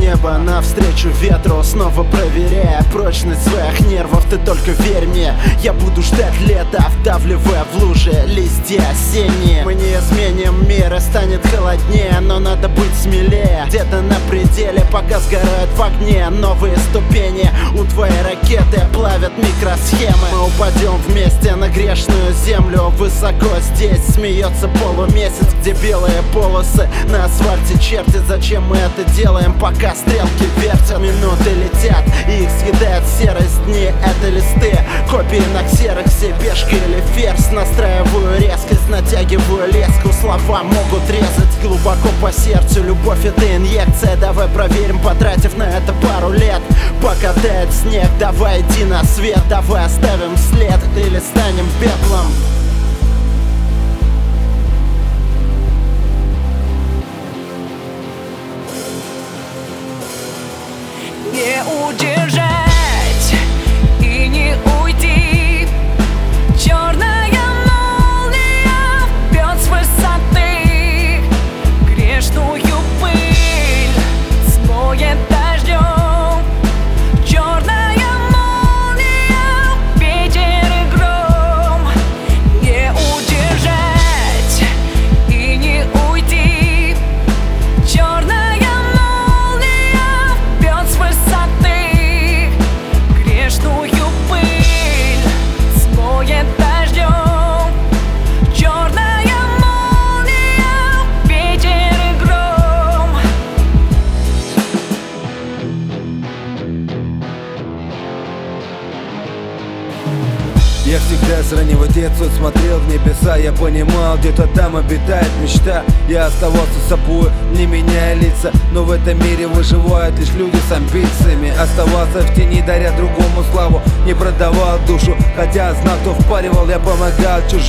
небо навстречу ветру, снова проверяя прочность своих нервов. Ты только верь мне, я буду ждать лета, вдавливая в лужи листья осенние. Мы не изменим мир и станет холоднее, но надо быть смелее. Где-то на пределе, пока сгорают в огне новые ступени. У твоей ракеты плавят микросхемы. Мы упадем вместе на грешную землю. Высоко здесь смеется полумесяц, где белые полосы на асфальте чертят. Зачем мы это делаем, пока стрелки вертят? Минуты летят, и их съедает серость. Дни — это листы, копии на ксероксе, пешка или ферзь. Настраиваю резкость, натягиваю леску. Слова могут резать глубоко по сердцу. Любовь — это инъекция, давай проверим, потратив на это пару лет. Пока тает снег, давай иди на свет. Давай оставим след или станем пеплом. Не удержать и не уйти. Черная молния бьет с высоты, грешную пыль смоет дождем. Черная молния, ветер и гром. Не удержать и не уйти. Черная Я всегда с раннего детства смотрел в небеса. Я понимал, где-то там обитает мечта. Я оставался собой, не меняя лица. Но в этом мире выживают лишь люди с амбициями. Оставался в тени, даря другому славу. Не продавал душу, хотя знал, кто впаривал. Я помогал чужим.